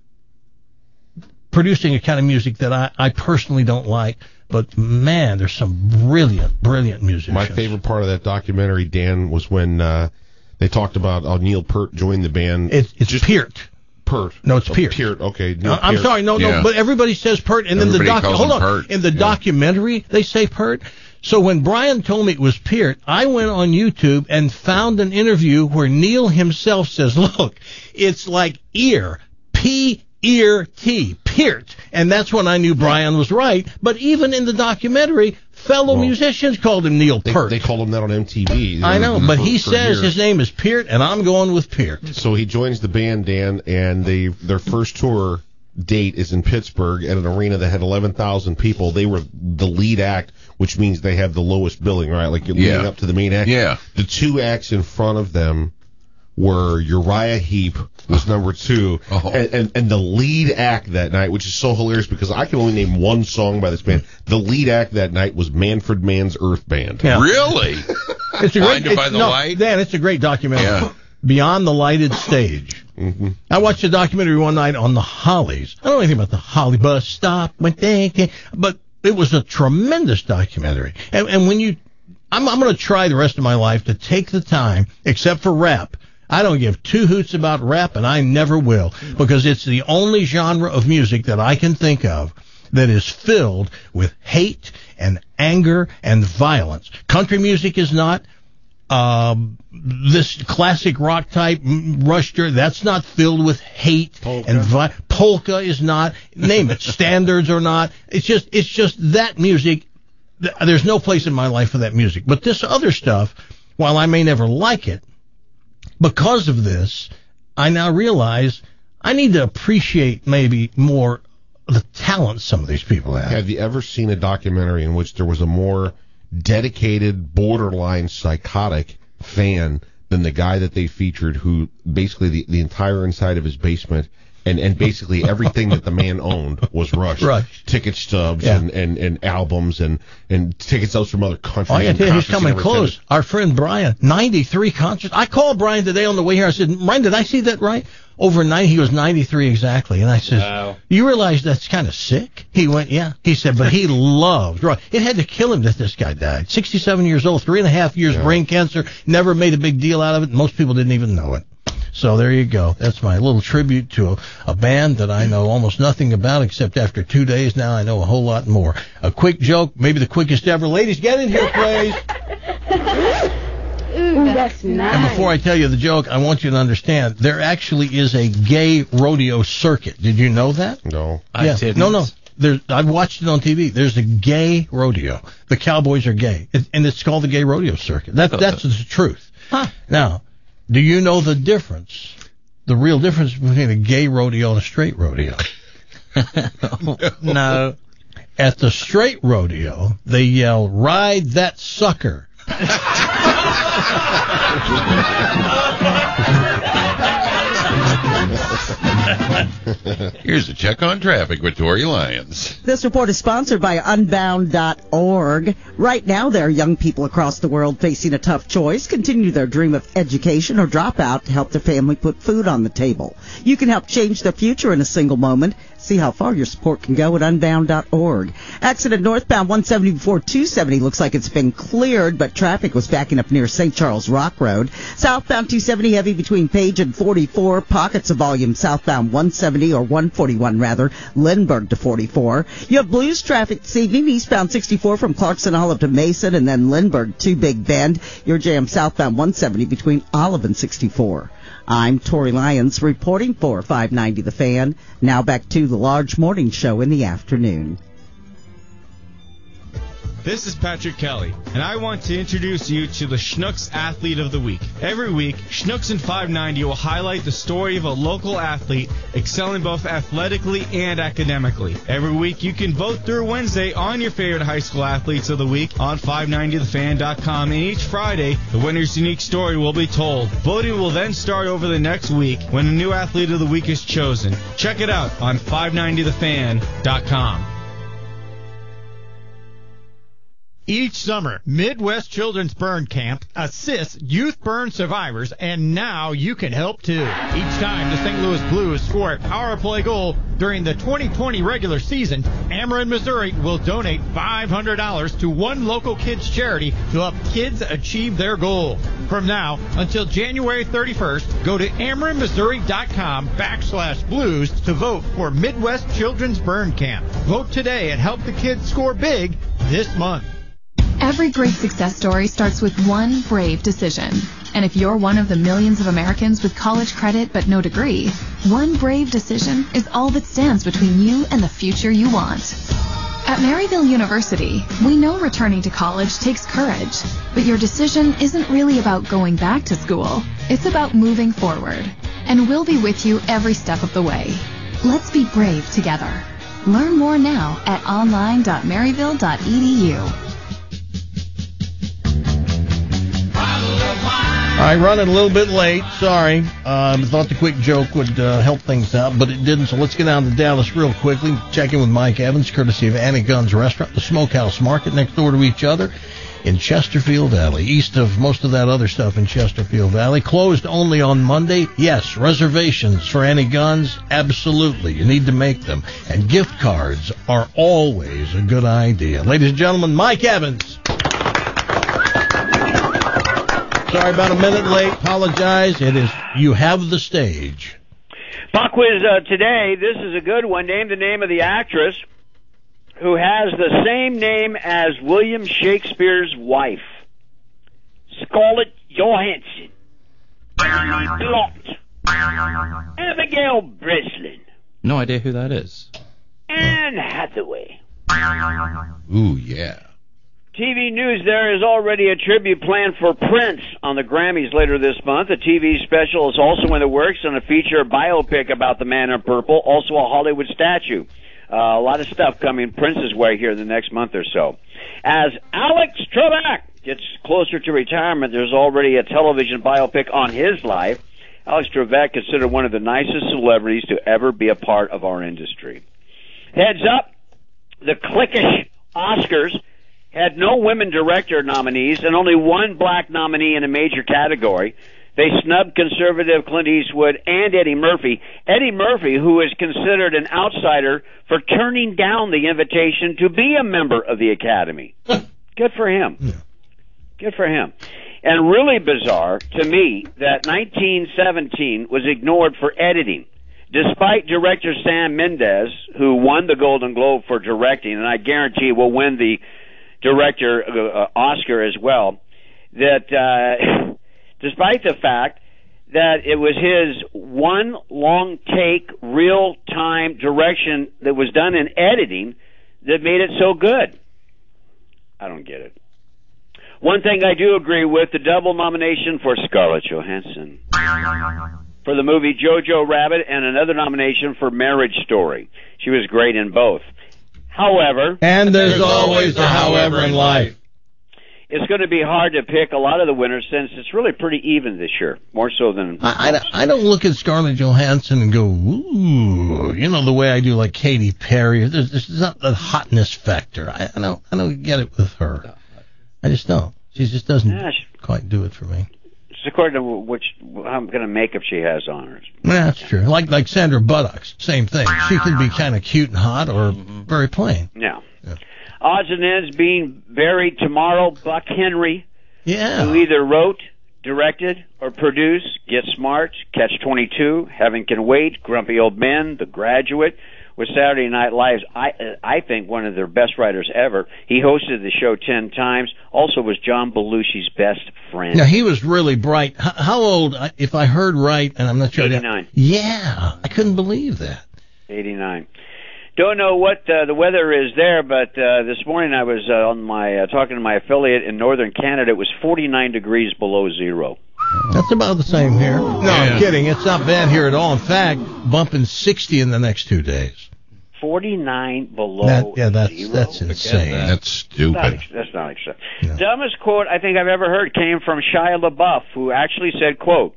producing a kind of music that I, I personally don't like. But, man, there's some brilliant, brilliant musicians. My favorite part of that documentary, Dan, was when uh, they talked about how Neil Peart joined the band. It's, it's Just Peart. Peart. No, it's oh, Peart. Peart, okay. No, I'm Peart. sorry, no, no, Yeah. but everybody says Peart, and Everybody in the doc, calls hold him on, Peart. in the Yeah. documentary they say Peart. So when Brian told me it was Peart, I went on YouTube and found an interview where Neil himself says, "Look, it's like ear, P ear T, Peart," and that's when I knew Brian was right. But even in the documentary, fellow Well, musicians called him Neil They, Peart. they called him that on M T V. you I know, for- but he for says years. his name is Peart, and I'm going with Peart. So he joins the band, Dan, and they their first tour date is in Pittsburgh at an arena that had eleven thousand people. They were the lead act, which means they have the lowest billing, right? Like you're leading Yeah. up to the main act. Yeah. The two acts in front of them were Uriah Heep was number two, Oh. and, and and the lead act that night, which is so hilarious because I can only name one song by this band. The lead act that night was Manfred Mann's Earth Band. Yeah. Really? It's a great, Blinded by it's- the no, Light? Dan, it's a great documentary. Yeah. Beyond the Lighted Stage. Mm-hmm. I watched a documentary one night on the Hollies. I don't know anything about the Holly bus stop, when they came, but it was a tremendous documentary. And, and when you, I'm, I'm going to try the rest of my life to take the time, except for rap. I don't give two hoots about rap, and I never will, because it's the only genre of music that I can think of that is filled with hate and anger and violence. Country music is not. Um, this classic rock type mm, Rush, that's not filled with hate Polka. and vi- polka is not. Name it, standards or not. It's just it's just that music. th- There's no place in my life for that music. But this other stuff, while I may never like it, because of this, I now realize I need to appreciate maybe more the talent some of these people have. Have you ever seen a documentary in which there was a more dedicated, borderline psychotic fan than the guy that they featured, who basically the, the entire inside of his basement and, and basically everything that the man owned was Rush. Rush. Ticket stubs Yeah. and, and, and albums and, and ticket stubs from other countries. Oh, I got and to tell you, he's concerts he coming never close. attended. Our friend Brian, ninety-three concerts. I called Brian today on the way here. I said, Brian, did I see that right? Over ninety, he was ninety-three exactly. And I said, Wow. you realize that's kind of sick? He went, yeah. He said, but he loved Rush. It had to kill him that this guy died. sixty-seven years old, three and a half years Yeah. brain cancer, never made a big deal out of it. Most people didn't even know it. So there you go. That's my little tribute to a, a band that I know almost nothing about, except after two days now I know a whole lot more. A quick joke, maybe the quickest ever. Ladies, get in here, please. Ooh, that's nice. And before I tell you the joke, I want you to understand there actually is a gay rodeo circuit. Did you know that? No. I yeah. didn't. No, no. There's, I've watched it on T V. There's a gay rodeo. The cowboys are gay, it, and it's called the gay rodeo circuit. That, that's the truth. Huh. Now, do you know the difference, the real difference between a gay rodeo and a straight rodeo? No. At the straight rodeo, they yell, "Ride that sucker." Here's a check on traffic with Tori Lyons. This report is sponsored by unbound dot org. Right now, there are young people across the world facing a tough choice: continue their dream of education or drop out to help their family put food on the table. You can help change their future in a single moment. See how far your support can go at unbound dot org. Accident northbound one seventy before two seventy looks like it's been cleared, but traffic was backing up near Saint Charles Rock Road. Southbound two seventy heavy between Page and forty-four. Pockets of volume southbound one seventy or one forty-one rather, Lindbergh to forty-four. You have blues traffic this evening, eastbound sixty-four from Clarkson Olive to Mason, and then Lindbergh to Big Bend. Your jam southbound one seventy between Olive and sixty-four. I'm Tori Lyons reporting for five ninety The Fan. Now back to the large morning show in the afternoon. This is Patrick Kelly, and I want to introduce you to the Schnucks Athlete of the Week. Every week, Schnucks in five ninety will highlight the story of a local athlete excelling both athletically and academically. Every week, you can vote through Wednesday on your favorite high school athletes of the week on five ninety the fan dot com, and each Friday, the winner's unique story will be told. Voting will then start over the next week when a new athlete of the week is chosen. Check it out on five ninety the fan dot com. Each summer, Midwest Children's Burn Camp assists youth burn survivors, and now you can help too. Each time the Saint Louis Blues score a power play goal during the twenty twenty regular season, Ameren, Missouri will donate five hundred dollars to one local kids charity to help kids achieve their goal. From now until January thirty-first, go to Ameren Missouri dot com backslash blues to vote for Midwest Children's Burn Camp. Vote today and help the kids score big this month. Every great success story starts with one brave decision. And if you're one of the millions of Americans with college credit but no degree, one brave decision is all that stands between you and the future you want. At Maryville University, we know returning to college takes courage, but your decision isn't really about going back to school. It's about moving forward. And we'll be with you every step of the way. Let's be brave together. Learn more now at online dot maryville dot e d u. All right, running a little bit late. Sorry. I uh, thought the quick joke would uh, help things out, but it didn't. So let's get down to Dallas real quickly. Check in with Mike Evans, courtesy of Annie Gunn's Restaurant, the Smokehouse Market next door to each other in Chesterfield Valley, east of most of that other stuff in Chesterfield Valley. Closed only on Monday. Yes, reservations for Annie Gunn's, absolutely. You need to make them. And gift cards are always a good idea. Ladies and gentlemen, Mike Evans. Sorry about a minute late. Apologize. It is, you have the stage. Pop quiz uh, today. This is a good one. Name the name of the actress who has the same name as William Shakespeare's wife. Scarlett Johansson. Lot. Abigail Breslin. No idea who that is. Anne Hathaway. Ooh, yeah. T V news, there is already a tribute planned for Prince on the Grammys later this month. A T V special is also in the works and a feature biopic about the Man in Purple, also a Hollywood statue. Uh, a lot of stuff coming Prince's way here in the next month or so. As Alex Trebek gets closer to retirement, there's already a television biopic on his life. Alex Trebek, considered one of the nicest celebrities to ever be a part of our industry. Heads up, the cliquish Oscars had no women director nominees and only one black nominee in a major category. They snubbed conservative Clint Eastwood and Eddie Murphy. Eddie Murphy, who is considered an outsider for turning down the invitation to be a member of the Academy. Good for him. Good for him. And really bizarre to me that nineteen seventeen was ignored for editing, despite director Sam Mendes, who won the Golden Globe for directing, and I guarantee will win the director uh, Oscar as well, that uh, despite the fact that it was his one long take, real time direction that was done in editing that made it so good. I don't get it. One thing I do agree with, the double nomination for Scarlett Johansson for the movie Jojo Rabbit and another nomination for Marriage Story. She was great in both. However... And there's, there's always a however in life. It's going to be hard to pick a lot of the winners since it's really pretty even this year, more so than... I, I, I don't look at Scarlett Johansson and go, ooh, you know, the way I do like Katy Perry. There's, there's not the hotness factor. I, I don't I don't get it with her. I just don't. She just doesn't yeah, she, quite do it for me. It's according to which how kind of makeup she has on her. Yeah, that's true. Like like Sandra Bullock, same thing. She can be kind of cute and hot or mm-hmm. very plain. Yeah. yeah. Odds and ends being buried tomorrow. Buck Henry, yeah. who either wrote, directed, or produced Get Smart, Catch twenty-two, Heaven Can Wait, Grumpy Old Men, The Graduate, with Saturday Night Live's, I, I think, one of their best writers ever. He hosted the show ten times. Also was John Belushi's best friend. Now, he was really bright. How, how old, if I heard right, and I'm not sure. eighty-nine. Yeah, I couldn't believe that. eighty-nine. Don't know what uh, the weather is there, but uh, this morning I was uh, on my uh, talking to my affiliate in northern Canada. It was forty-nine degrees below zero. That's about the same here. No, yeah. I'm kidding. It's not bad here at all. In fact, bumping sixty in the next two days. forty-nine below that, yeah, that's, zero? That's insane. That. That's stupid. That's not, that's not acceptable. No. Dumbest quote I think I've ever heard came from Shia LaBeouf, who actually said, quote,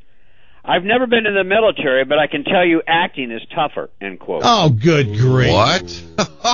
I've never been in the military, but I can tell you acting is tougher, end quote. Oh, good grief. What?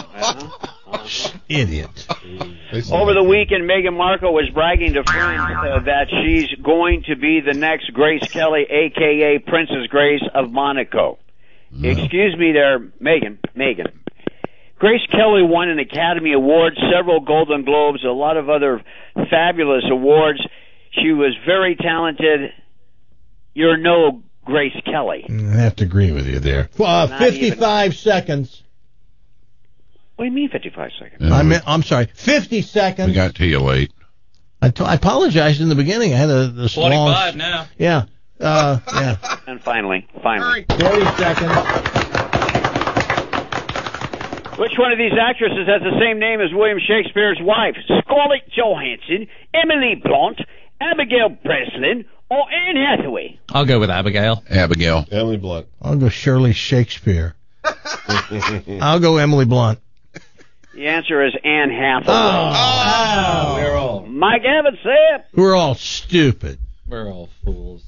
uh-huh. Idiot. Over the weekend, Meghan Markle was bragging to friends uh, that she's going to be the next Grace Kelly, a k a. Princess Grace of Monaco. No. Excuse me there, Megan. Megan. Grace Kelly won an Academy Award, several Golden Globes, a lot of other fabulous awards. She was very talented. You're no Grace Kelly. I have to agree with you there. Uh, fifty-five even... seconds. What do you mean fifty-five seconds? Yeah, I'm, I'm sorry, fifty seconds. We got to you late. I, t- I apologized in the beginning. I had a, a twenty-five now. Yeah. Uh, yeah. And finally, finally. thirty seconds. Which one of these actresses has the same name as William Shakespeare's wife? Scarlett Johansson, Emily Blunt, Abigail Breslin, or Anne Hathaway? I'll go with Abigail. Abigail. Emily Blunt. I'll go Shirley Shakespeare. I'll go Emily Blunt. The answer is Anne Hathaway. Oh, oh. We're all. Mike Evans said. We're all stupid. We're all fools.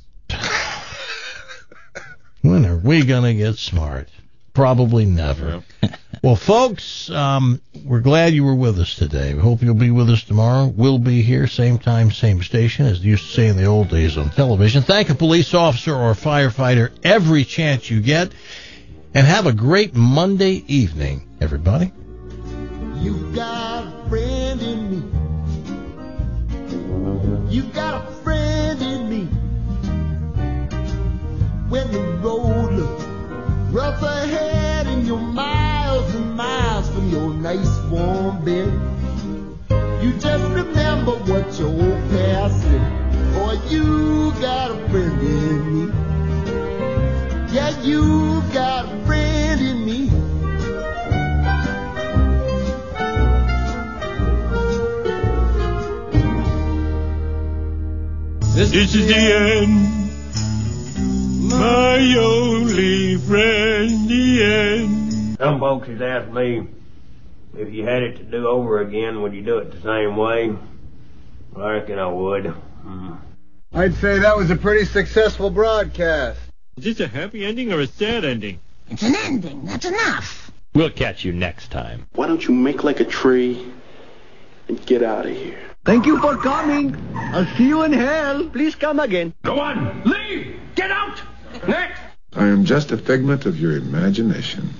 When are we going to get smart? Probably never. Well, folks, um, we're glad you were with us today. We hope you'll be with us tomorrow. We'll be here, same time, same station, as they used to say in the old days on television. Thank a police officer or a firefighter every chance you get. And have a great Monday evening, everybody. You got a friend in me. You got a friend in me. When the road looks rough ahead and you're miles and miles from your nice warm bed, you just remember what your old past said. Boy, you got a friend in me. Yeah, you got a friend in me. This, this is the end. My only friend, the end. Some folks has asked me, if you had it to do over again, would you do it the same way? Well, I reckon I would. Mm. I'd say that was a pretty successful broadcast. Is this a happy ending or a sad ending? It's an ending. That's enough. We'll catch you next time. Why don't you make like a tree and get out of here? Thank you for coming. I'll see you in hell. Please come again. Go on. Leave. Get out. Next. I am just a figment of your imagination.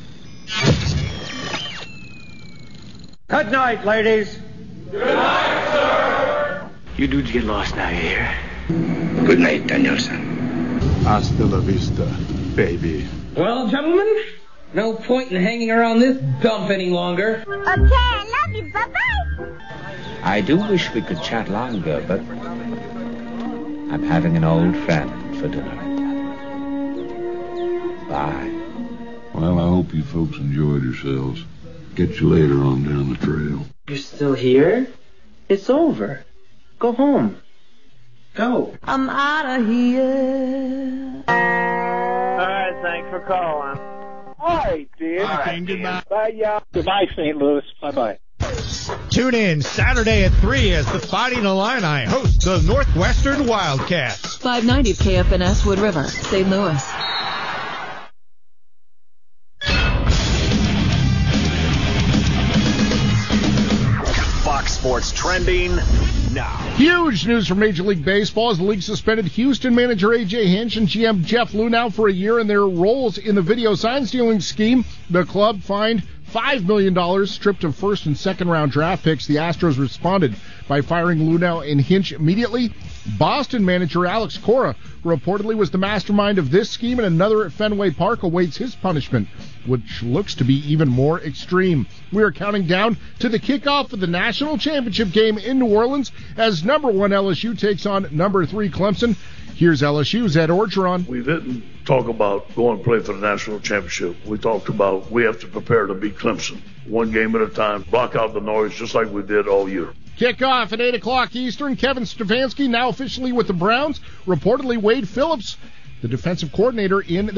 Good night, ladies. Good night, sir. You dudes get lost now, you hear? Good night, Danielson. Hasta la vista, baby. Well, gentlemen, no point in hanging around this dump any longer. Okay, I love you. Bye-bye. I do wish we could chat longer, but I'm having an old friend for dinner. Bye. Well, I hope you folks enjoyed yourselves. Get you later on down the trail. You're still here? It's over. Go home. Go. I'm out of here. All right, thanks for calling. All right, dude. All right, goodbye. Bye, y'all. Goodbye, Saint Louis. Bye-bye. Tune in Saturday at three as the Fighting Illini host the Northwestern Wildcats. five ninety K F N S Wood River, Saint Louis. Fox Sports Trending now. Huge news from Major League Baseball as the league suspended Houston manager A J Hinch and G M Jeff Lunau for a year in their roles in the video sign stealing scheme. The club fined five million dollars, stripped of first and second round draft picks. The Astros responded by firing Lunau and Hinch immediately. Boston manager Alex Cora reportedly was the mastermind of this scheme, and another at Fenway Park awaits his punishment, which looks to be even more extreme. We are counting down to the kickoff of the national championship game in New Orleans as number one L S U takes on number three Clemson. Here's L S U's Ed Orgeron. We didn't talk about going to play for the national championship. We talked about we have to prepare to beat Clemson. One game at a time, block out the noise just like we did all year. Kickoff at eight o'clock Eastern. Kevin Stefanski now officially with the Browns. Reportedly Wade Phillips, the defensive coordinator in